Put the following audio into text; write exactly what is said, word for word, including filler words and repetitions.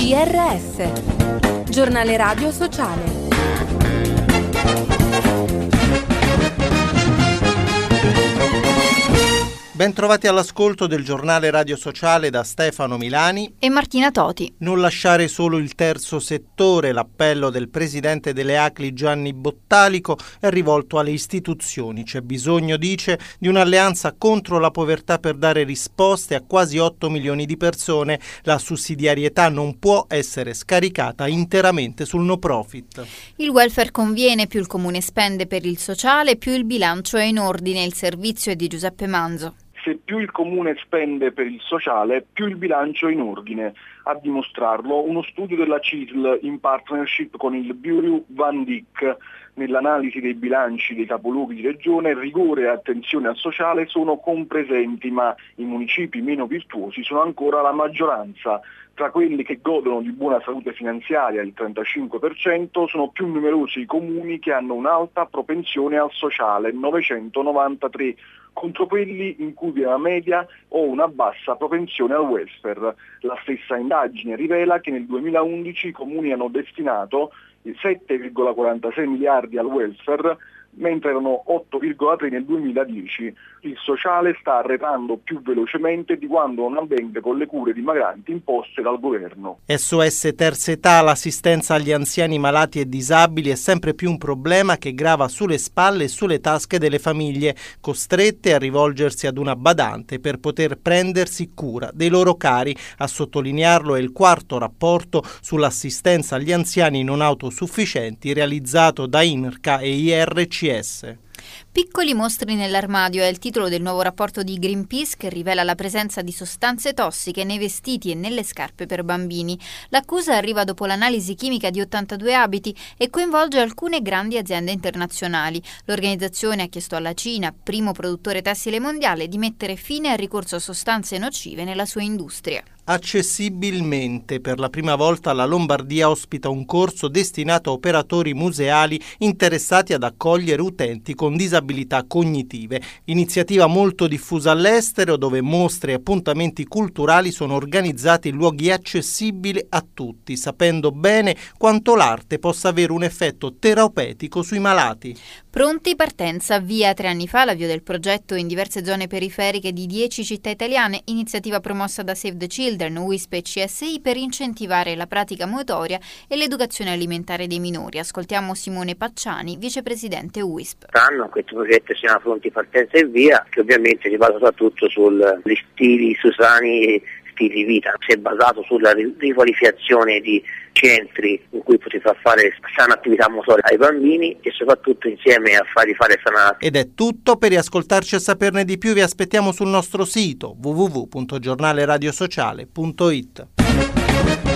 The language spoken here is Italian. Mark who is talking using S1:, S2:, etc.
S1: G R S, Giornale Radio Sociale.
S2: Ben trovati all'ascolto del giornale Radio Sociale da Stefano Milani
S3: e Martina Toti.
S2: Non lasciare solo il terzo settore, l'appello del presidente delle A C L I Gianni Bottalico è rivolto alle istituzioni. C'è bisogno, dice, di un'alleanza contro la povertà per dare risposte a quasi otto milioni di persone. La sussidiarietà non può essere scaricata interamente sul no profit.
S3: Il welfare conviene, più il comune spende per il sociale, più il bilancio è in ordine. Il servizio è di Giuseppe Manzo.
S4: Se più il comune spende per il sociale, più il bilancio è in ordine. A dimostrarlo uno studio della C I S L in partnership con il Bureau Van Dijk. Nell'analisi dei bilanci dei capoluoghi di regione, rigore e attenzione al sociale sono compresenti, ma i municipi meno virtuosi sono ancora la maggioranza. Tra quelli che godono di buona salute finanziaria, il trentacinque per cento, sono più numerosi i comuni che hanno un'alta propensione al sociale, novecentonovantatré, contro quelli in cui vi è una media o una bassa propensione al welfare. La stessa indagine rivela che nel duemilaundici i comuni hanno destinato sette virgola quarantasei miliardi al welfare, mentre erano otto virgola tre nel duemiladieci. Il sociale sta arretrando più velocemente di quando non avvenga con le cure dimagranti imposte dal governo.
S2: S O S Terza Età, l'assistenza agli anziani malati e disabili è sempre più un problema che grava sulle spalle e sulle tasche delle famiglie, costrette a rivolgersi ad una badante per poter prendersi cura dei loro cari. A sottolinearlo è il quarto rapporto sull'assistenza agli anziani non autosufficienti realizzato da I N R C A e I R C S.
S3: Piccoli mostri nell'armadio è il titolo del nuovo rapporto di Greenpeace che rivela la presenza di sostanze tossiche nei vestiti e nelle scarpe per bambini. L'accusa arriva dopo l'analisi chimica di ottantadue abiti e coinvolge alcune grandi aziende internazionali. L'organizzazione ha chiesto alla Cina, primo produttore tessile mondiale, di mettere fine al ricorso a sostanze nocive nella sua industria.
S2: Accessibilmente, per la prima volta la Lombardia ospita un corso destinato a operatori museali interessati ad accogliere utenti con disabilità cognitive. Iniziativa molto diffusa all'estero, dove mostre e appuntamenti culturali sono organizzati in luoghi accessibili a tutti, sapendo bene quanto l'arte possa avere un effetto terapeutico sui malati.
S3: Pronti partenza, via tre anni fa l'avvio del progetto in diverse zone periferiche di dieci città italiane, iniziativa promossa da Save the Children, U I S P e C S I per incentivare la pratica motoria e l'educazione alimentare dei minori. Ascoltiamo Simone Pacciani, vicepresidente U I S P.
S5: Quest'anno questo progetto si chiama Pronti partenza e via, che ovviamente si basa soprattutto sugli stili sani, stili di vita. Si è basato sulla riqualificazione di centri in cui poter far fare sana attività motoria ai bambini e soprattutto insieme a fargli fare sana.
S2: Ed è tutto. Per riascoltarci e saperne di più vi aspettiamo sul nostro sito w w w punto giornale radio sociale punto i t.